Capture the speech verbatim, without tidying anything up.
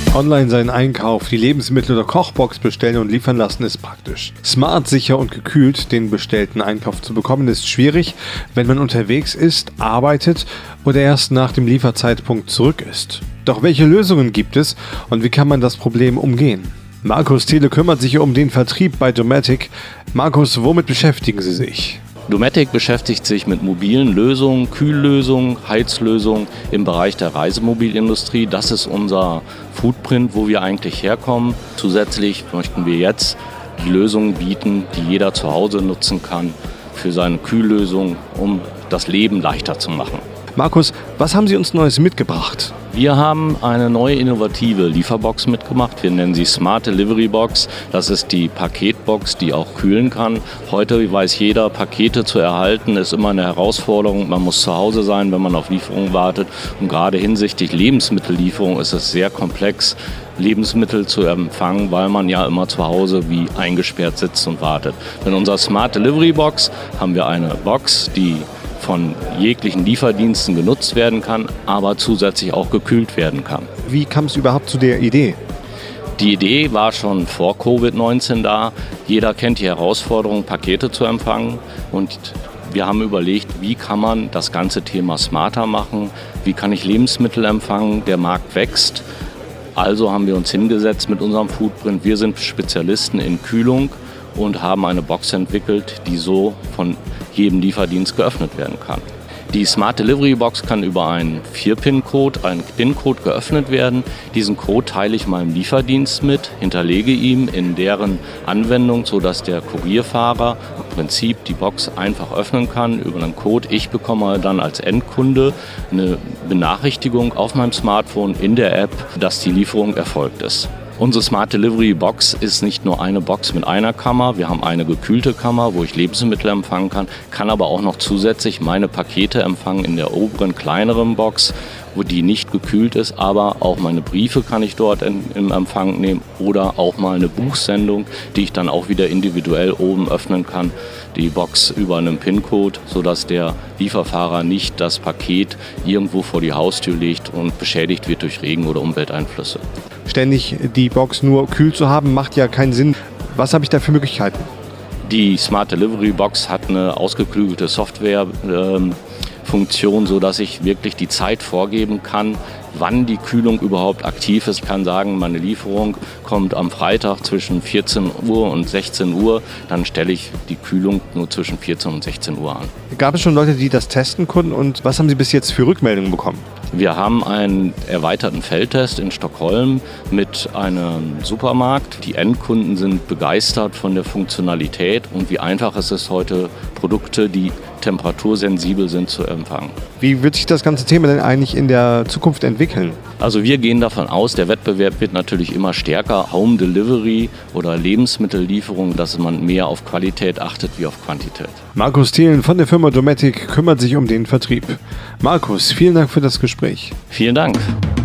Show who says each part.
Speaker 1: Online seinen Einkauf, die Lebensmittel oder Kochbox bestellen und liefern lassen ist praktisch. Smart, sicher und gekühlt den bestellten Einkauf zu bekommen ist schwierig, wenn man unterwegs ist, arbeitet oder erst nach dem Lieferzeitpunkt zurück ist. Doch welche Lösungen gibt es und wie kann man das Problem umgehen? Markus Thiele kümmert sich um den Vertrieb bei Dometic. Markus, womit beschäftigen Sie sich?
Speaker 2: Dometic beschäftigt sich mit mobilen Lösungen, Kühllösungen, Heizlösungen im Bereich der Reisemobilindustrie. Das ist unser Footprint, wo wir eigentlich herkommen. Zusätzlich möchten wir jetzt die Lösungen bieten, die jeder zu Hause nutzen kann für seine Kühllösung, um das Leben leichter zu machen.
Speaker 1: Markus, was haben Sie uns Neues mitgebracht?
Speaker 2: Wir haben eine neue innovative Lieferbox mitgemacht. Wir nennen sie Smart Delivery Box. Das ist die Paketbox, die auch kühlen kann. Heute weiß jeder, Pakete zu erhalten ist immer eine Herausforderung. Man muss zu Hause sein, wenn man auf Lieferung wartet. Und gerade hinsichtlich Lebensmittellieferung ist es sehr komplex, Lebensmittel zu empfangen, weil man ja immer zu Hause wie eingesperrt sitzt und wartet. In unserer Smart Delivery Box haben wir eine Box, die von jeglichen Lieferdiensten genutzt werden kann, aber zusätzlich auch gekühlt werden kann.
Speaker 1: Wie kam es überhaupt zu der Idee?
Speaker 2: Die Idee war schon vor Covid neunzehn da. Jeder kennt die Herausforderung, Pakete zu empfangen. Und wir haben überlegt, wie kann man das ganze Thema smarter machen? Wie kann ich Lebensmittel empfangen? Der Markt wächst. Also haben wir uns hingesetzt mit unserem Footprint. Wir sind Spezialisten in Kühlung und haben eine Box entwickelt, die so von jedem Lieferdienst geöffnet werden kann. Die Smart Delivery Box kann über einen vier Pin Code, einen P I N-Code geöffnet werden. Diesen Code teile ich meinem Lieferdienst mit, hinterlege ihm in deren Anwendung, sodass der Kurierfahrer im Prinzip die Box einfach öffnen kann über einen Code. Ich bekomme dann als Endkunde eine Benachrichtigung auf meinem Smartphone in der App, dass die Lieferung erfolgt ist. Unsere Smart Delivery Box ist nicht nur eine Box mit einer Kammer. Wir haben eine gekühlte Kammer, wo ich Lebensmittel empfangen kann, kann aber auch noch zusätzlich meine Pakete empfangen in der oberen, kleineren Box, wo die nicht gekühlt ist, aber auch meine Briefe kann ich dort in, im Empfang nehmen oder auch mal eine Buchsendung, die ich dann auch wieder individuell oben öffnen kann, die Box über einen P I N-Code, sodass der Lieferfahrer nicht das Paket irgendwo vor die Haustür legt und beschädigt wird durch Regen oder Umwelteinflüsse.
Speaker 1: Ständig die Box nur kühl zu haben, macht ja keinen Sinn. Was habe ich da für Möglichkeiten?
Speaker 2: Die Smart Delivery Box hat eine ausgeklügelte Software. Ähm, Funktion, sodass ich wirklich die Zeit vorgeben kann, wann die Kühlung überhaupt aktiv ist. Ich kann sagen, meine Lieferung kommt am Freitag zwischen vierzehn Uhr und sechzehn Uhr. Dann stelle ich die Kühlung nur zwischen vierzehn und sechzehn Uhr an.
Speaker 1: Gab es schon Leute, die das testen konnten und was haben Sie bis jetzt für Rückmeldungen bekommen?
Speaker 2: Wir haben einen erweiterten Feldtest in Stockholm mit einem Supermarkt. Die Endkunden sind begeistert von der Funktionalität und wie einfach es ist heute, Produkte, die temperatursensibel sind, zu empfangen.
Speaker 1: Wie wird sich das ganze Thema denn eigentlich in der Zukunft entwickeln?
Speaker 2: Also wir gehen davon aus, der Wettbewerb wird natürlich immer stärker. Home Delivery oder Lebensmittellieferung, dass man mehr auf Qualität achtet wie auf Quantität.
Speaker 1: Markus Thielen von der Firma Dometic kümmert sich um den Vertrieb. Markus, vielen Dank für das Gespräch.
Speaker 2: Vielen Dank.